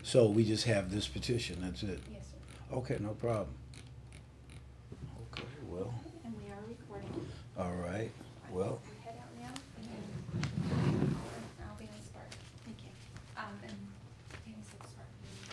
So we just have this petition, that's it? Yes, sir. Okay, no problem. Okay, well, And we are recording. all right, well, You head out now, and then I'll be in Spark. Thank you. And Penny said Spark.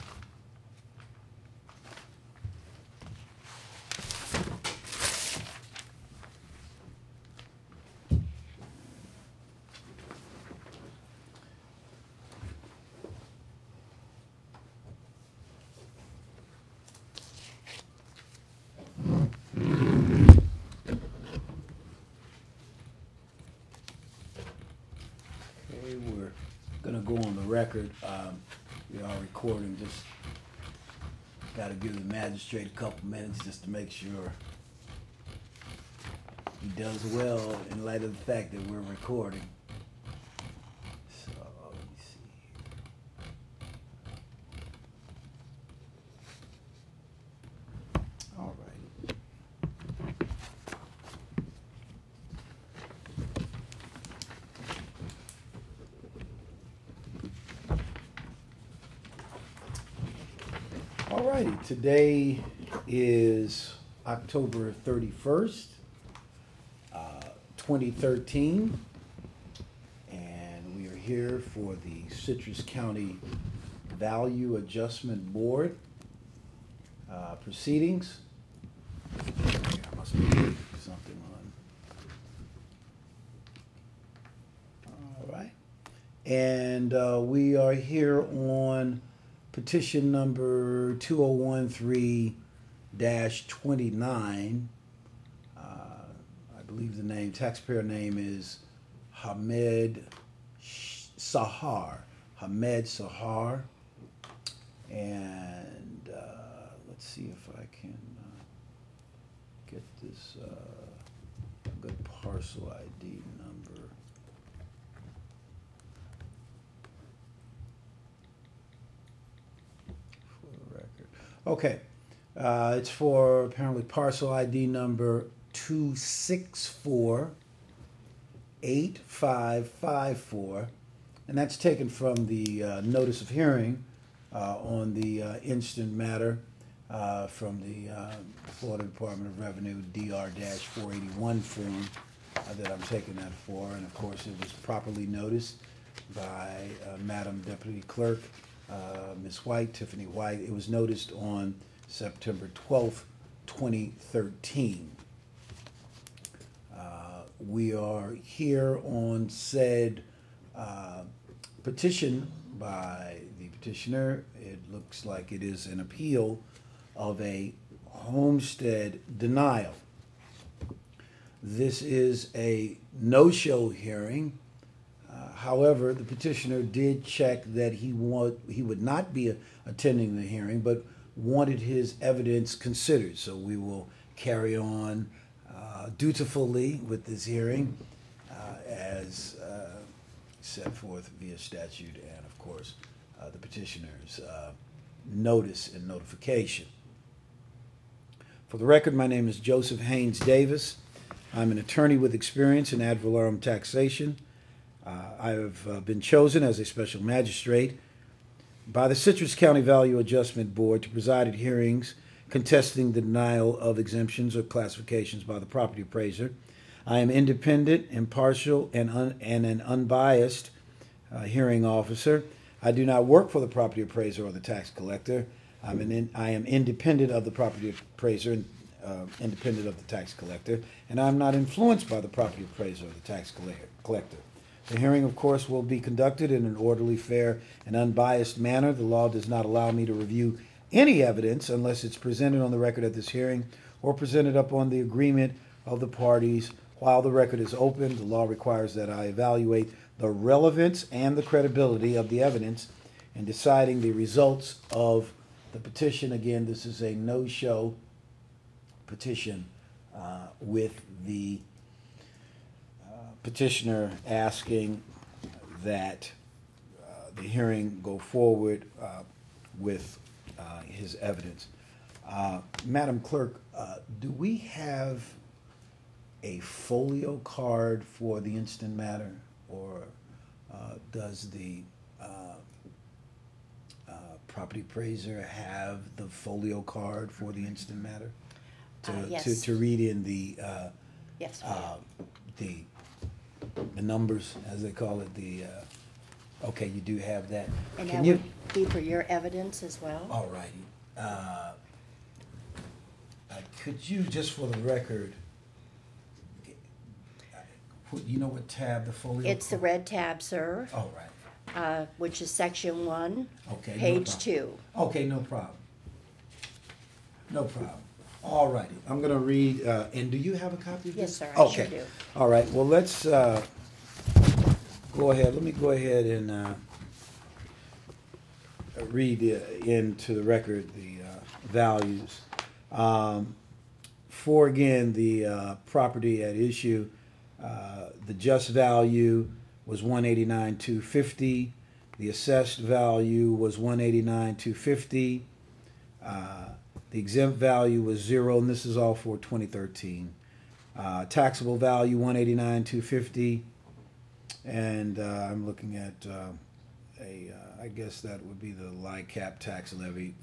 okay, we're gonna go on the record. We are recording, just gotta give the magistrate a couple minutes just to make sure he does well in light of the fact that we're recording. So, let me see here. All right. All righty, today is October 31st, 2013, and we are here for the Citrus County Value Adjustment Board proceedings. I must be something on. All right, and we are here on petition number 2013-29. I believe the taxpayer name is Hamed Sahar. Hamed Sahar. And let's see if I can get this good parcel ID number. Okay, it's for apparently parcel ID number 2648554, and that's taken from the notice of hearing on the instant matter from the Florida Department of Revenue DR-481 form that I'm taking that for, and of course it was properly noticed by Madam Deputy Clerk, Ms. White, Tiffany White. It was noticed on September 12th, 2013. We are here on said petition by the petitioner. It looks like it is an appeal of a homestead denial. This is a no-show hearing. However, the petitioner did check that he would not be attending the hearing, but wanted his evidence considered. So we will carry on dutifully with this hearing as set forth via statute and, of course, the petitioner's notice and notification. For the record, my name is Joseph Haynes Davis. I'm an attorney with experience in ad valorem taxation. I have been chosen as a special magistrate by the Citrus County Value Adjustment Board to preside at hearings contesting the denial of exemptions or classifications by the property appraiser. I am independent, impartial, and an unbiased hearing officer. I do not work for the property appraiser or the tax collector. I am independent of the property appraiser and independent of the tax collector, and I'm not influenced by the property appraiser or the tax collector. The hearing, of course, will be conducted in an orderly, fair, and unbiased manner. The law does not allow me to review any evidence unless it's presented on the record at this hearing or presented upon the agreement of the parties. While the record is open, the law requires that I evaluate the relevance and the credibility of the evidence in deciding the results of the petition. Again, this is a no-show petition with the petitioner asking that the hearing go forward with his evidence. Madam Clerk, do we have a folio card for the instant matter, or does the property appraiser have the folio card for the instant matter? Yes. To read in the, Yes, the numbers, as they call it, okay, you do have that. and Can that you? would be for your evidence as well? All righty. Could you, just for the record, you know what tab the folio? It's the red tab, sir, All right. which is section 1, Okay. no page problem. 2. Okay, no problem. No problem. All righty. I'm gonna read, and do you have a copy of this? Yes, sir, I sure Okay. do. All right, well, let's, go ahead, let me go ahead and, read into the record the, values. For again, the, property at issue, the just value was 189,250. The assessed value was 189,250. The exempt value was 0, and this is all for 2013. Taxable value 189,250, and I'm looking at I guess that would be the LICAP tax levy,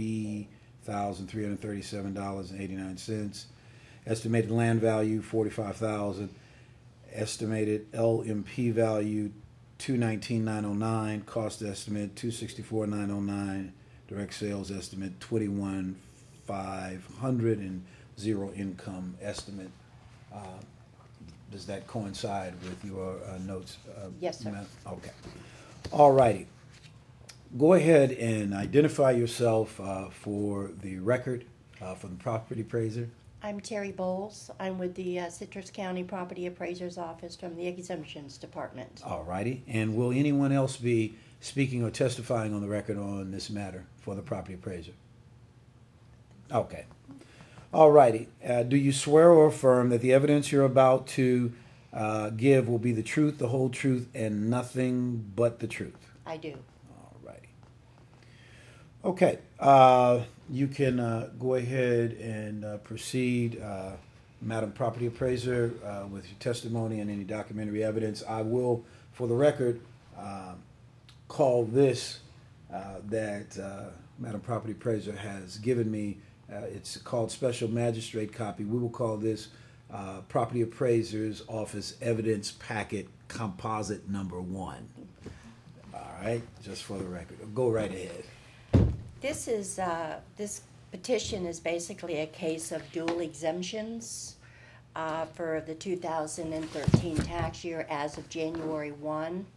$3,337.89. Estimated land value 45,000. Estimated LMP value 219,909. Cost estimate 264,909. Direct sales estimate 21,500, and zero income estimate. Does that coincide with your notes? Yes, sir. ma'am? Okay. All righty. Go ahead and identify yourself for the record for the property appraiser. I'm Terry Bowles. I'm with the Citrus County Property Appraiser's Office from the Exemptions Department. All righty. And will anyone else be speaking or testifying on the record on this matter for the property appraiser? Okay. All righty. Do you swear or affirm that the evidence you're about to give will be the truth, the whole truth, and nothing but the truth? I do. All righty. Okay. You can go ahead and proceed, Madam Property Appraiser, with your testimony and any documentary evidence. I will, for the record, call this that Madam Property Appraiser has given me. It's called Special Magistrate Copy. We will call this Property Appraiser's Office Evidence Packet Composite Number 1. All right, just for the record. Go right ahead. This is this petition is basically a case of dual exemptions for the 2013 tax year as of January 1.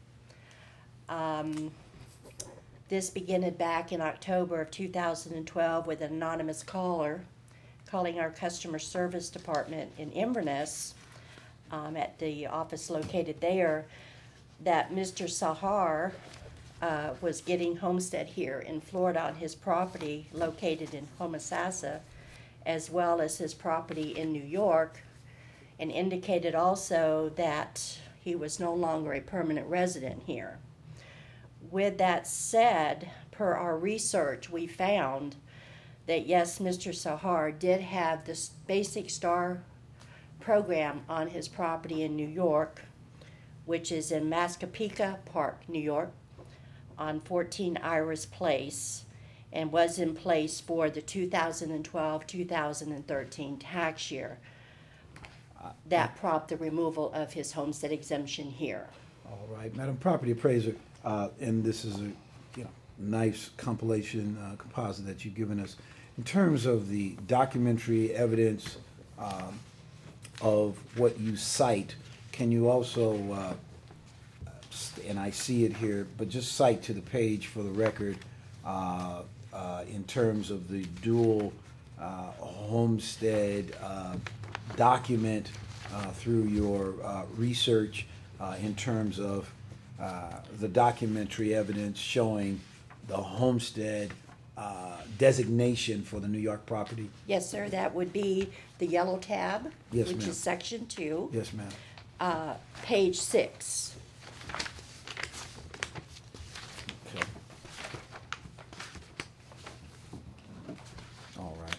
This began back in October of 2012 with an anonymous caller calling our customer service department in Inverness at the office located there that Mr. Sahar was getting homestead here in Florida on his property located in Homosassa, as well as his property in New York, and indicated also that he was no longer a permanent resident here. With that said, per our research, we found that yes, Mr. Sahar did have this basic STAR program on his property in New York, which is in Massapequa Park, New York, on 14 Iris Place, and was in place for the 2012-2013 tax year. That prompted the removal of his homestead exemption here. All right, Madam Property Appraiser, and this is a nice compilation composite that you've given us. In terms of the documentary evidence of what you cite, can you also, and I see it here, but just cite to the page for the record in terms of the dual homestead document through your research in terms of the documentary evidence showing the homestead designation for the New York property? Yes, sir, that would be the yellow tab, Yes, which ma'am. is section 2, Yes, ma'am. page 6. Okay. All right.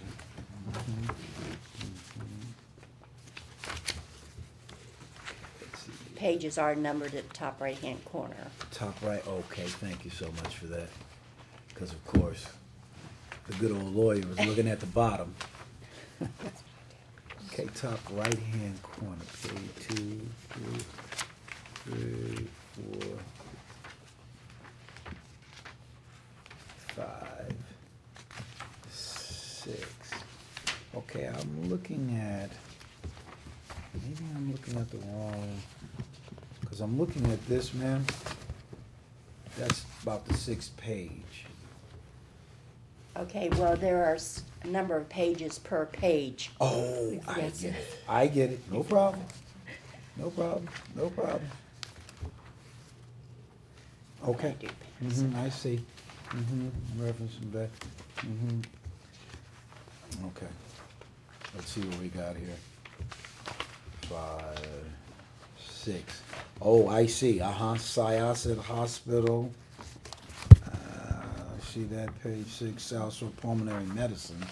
Let's see. Pages are numbered at the top right-hand corner. Top right, okay, thank you so much for that. because of course, the good old lawyer was looking at the bottom. Okay, top right-hand corner, page 2, 3, 4, 5, 6. Okay, I'm looking at, maybe I'm looking at the wrong, because I'm looking at this, ma'am. That's about the 6th page. Okay, well, there are a number of pages per page. Oh, I Yes. get it. I get it. No problem. No problem. No problem. Okay. I do pass. I see. Referencing back. Okay. Let's see what we got here. 5, 6. Oh, I see. Syosset Hospital. See that, page 6, South Shore Pulmonary Medicine.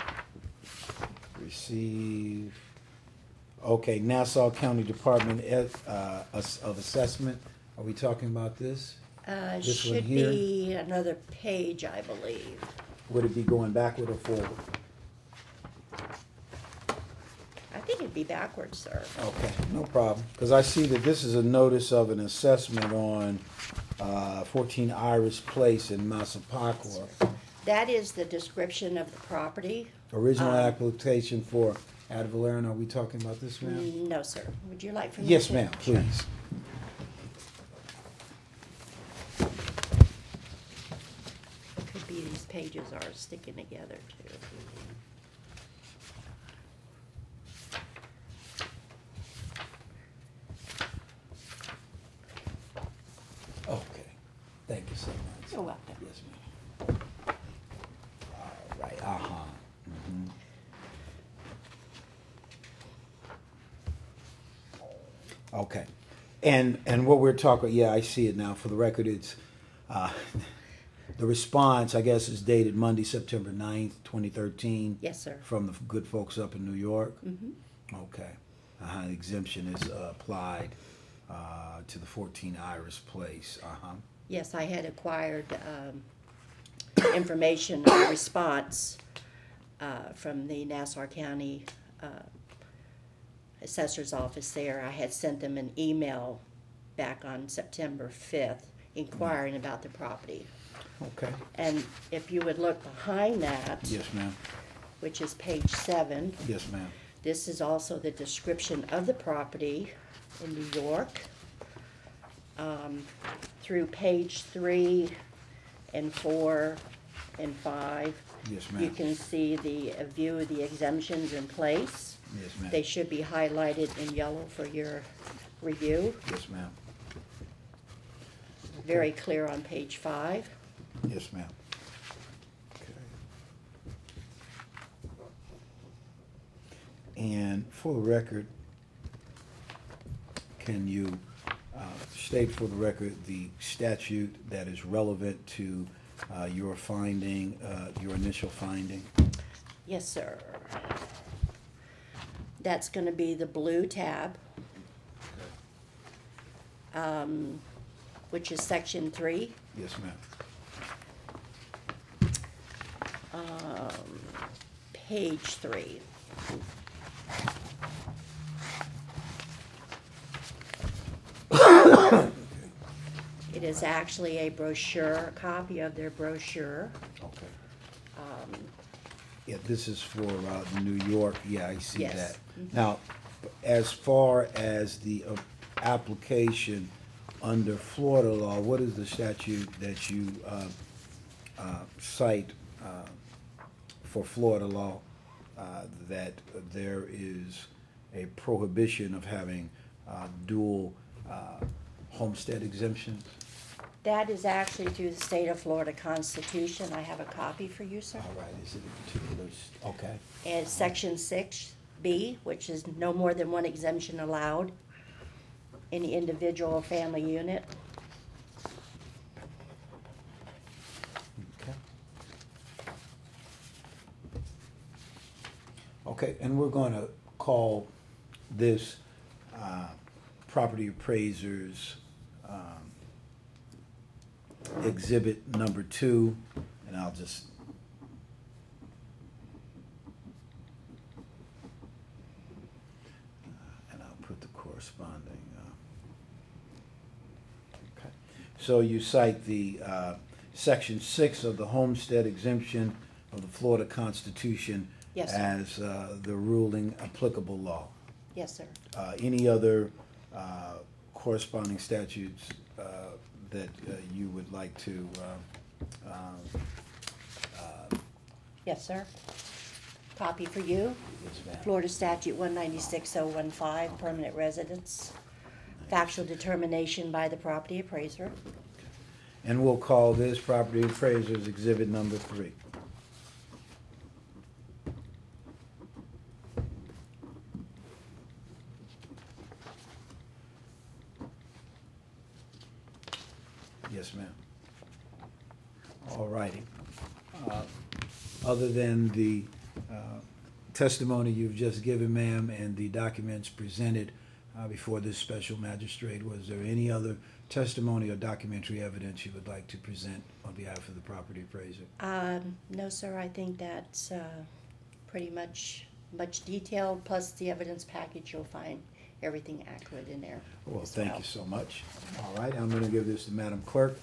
Receive. Okay, Nassau County Department of Assessment. Are we talking about this? This one Should here? be another page, I believe. Would it be going backward or forward? I think it'd be backwards, sir. Okay, no problem. Because I see that this is a notice of an assessment on 14 Iris Place in Massapaqua. That is the description of the property. Original application for Ad Valeren. Are we talking about this, ma'am? No, sir. Would you like for me to? Yes, ma'am, please. Could be these pages are sticking together too. Okay, thank you so much. You're welcome. Yes, ma'am. All right, Okay, and what we're talking, yeah, I see it now. For the record, it's, the response, I guess, is dated Monday, September 9th, 2013. Yes, sir. From the good folks up in New York? Okay. Exemption is applied to the 14 Iris Place. Yes, I had acquired information, a response from the Nassau County Assessor's Office there. I had sent them an email back on September 5th inquiring about the property. Okay. And if you would look behind that, Yes, ma'am. which is page 7, Yes, ma'am. this is also the description of the property in New York. Through page 3 and 4 and 5, Yes, you ma'am. can see the view of the exemptions in place. Yes, ma'am. They should be highlighted in yellow for your review. Yes, ma'am. Very clear on page 5. Yes, ma'am. Okay. And for the record, can you state for the record the statute that is relevant to your finding, your initial finding? Yes, sir. That's going to be the blue tab, which is section 3. Yes, ma'am. Page 3. It is actually a brochure, a copy of their brochure. Okay. Yeah, this is for New York. Yeah, I see Yes. that. Now, as far as the application under Florida law, what is the statute that you cite for Florida law that there is a prohibition of having dual homestead exemptions? That is actually through the state of Florida Constitution. I have a copy for you, sir. All right, is it a particular, okay, And it's section 6B, which is no more than one exemption allowed in the individual or family unit. okay. Okay, and we're going to call this property appraisers exhibit number 2, I'll just. And I'll put the corresponding. Okay. So you cite the Section 6 of the Homestead Exemption of the Florida Constitution Yes, sir. as the ruling applicable law. Yes, sir. Any other corresponding statutes that you would like to Yes, sir. Copy for you. yes, ma'am. Florida Statute 196015, permanent residence. Factual determination by the property appraiser. And we'll call this property appraiser's exhibit number 3. Yes, ma'am. All righty. Other than the testimony you've just given, ma'am, and the documents presented before this special magistrate, was there any other testimony or documentary evidence you would like to present on behalf of the property appraiser? No, sir, I think that's pretty much detailed, plus the evidence package, you'll find everything accurate in there. Well, as thank well. you so much. All right, I'm going to give this to Madam Clerk.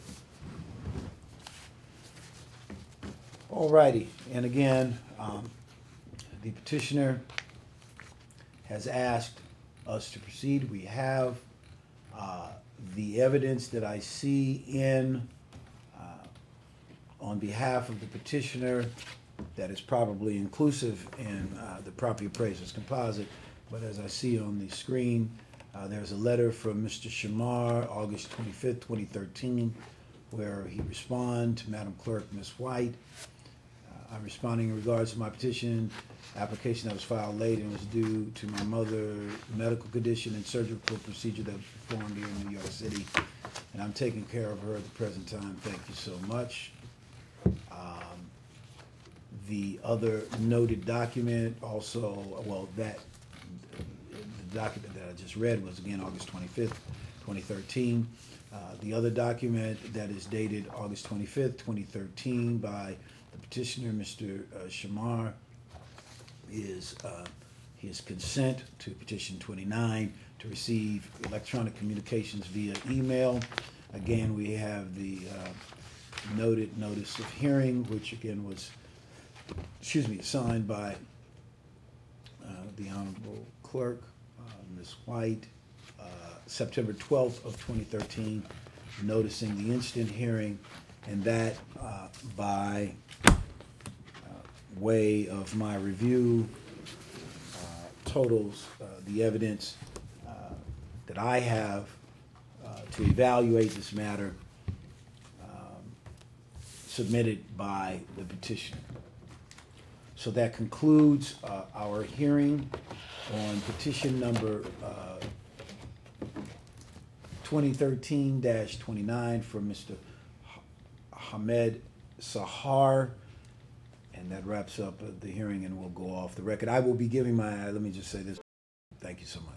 All righty, and again, the petitioner has asked us to proceed. We have the evidence that I see in, on behalf of the petitioner, that is probably inclusive in the property appraiser's composite, but as I see on the screen, there's a letter from Mr. Shamar, August 25th, 2013, where he responded to Madam Clerk, Ms. White. I'm responding in regards to my petition application that was filed late and was due to my mother's medical condition and surgical procedure that was performed here in New York City. And I'm taking care of her at the present time. Thank you so much. The other noted document also, well, the document that I just read was again August 25th, 2013. The other document that is dated August 25th, 2013 by the petitioner, Mr. Shamar, is his consent to petition 29 to receive electronic communications via email. Again, we have the noted notice of hearing, which again was, signed by the Honorable Clerk, Ms. White, September 12th of 2013, noticing the instant hearing, and that by way of my review totals the evidence that I have to evaluate this matter submitted by the petitioner. So that concludes our hearing on petition number 2013-29 from Mr. Hamed Sahar. And that wraps up the hearing, and we'll go off the record. I will be giving my, let me just say this, thank you so much.